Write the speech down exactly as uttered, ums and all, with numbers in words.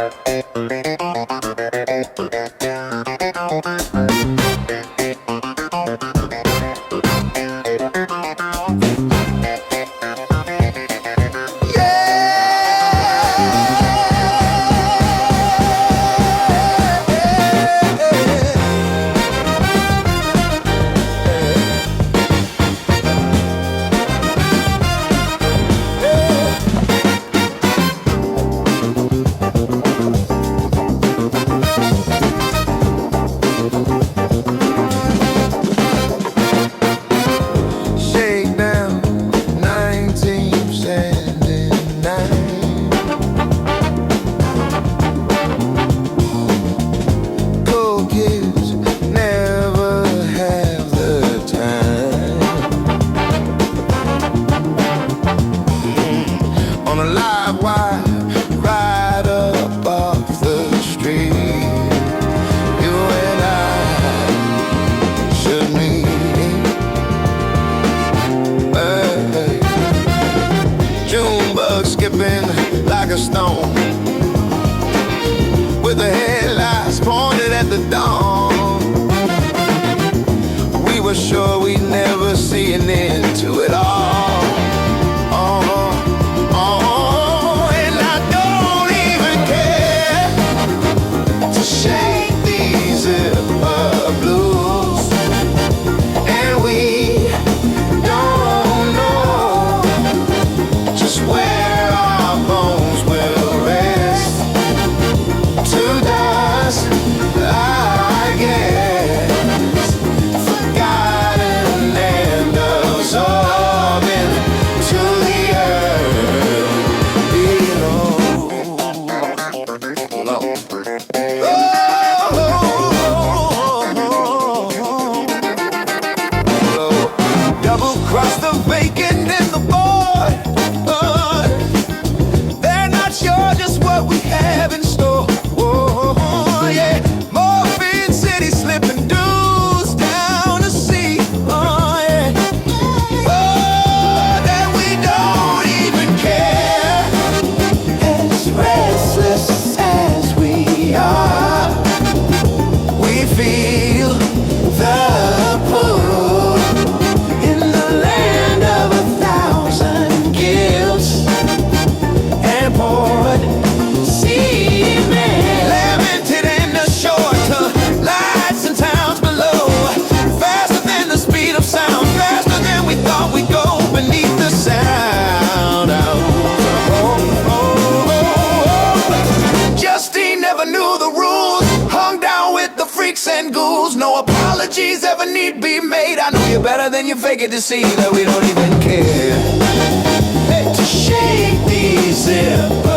Like a stone, with the headlights pointed at the dawn. We were sure we'd never see an end to it all. Oh, oh, and I don't even care to shake these zipper blues. And we don't know just where across the vacant and the board. Uh, they're not sure just what we have in store. Oh, yeah. Morphine City slipping dues down the sea. Oh, yeah. Oh, that we don't even care. As restless as we are, we feel the pull. And ghouls, no apologies ever need be made. I know you better than you fake it to see that we don't even care. Hey, to shake these zip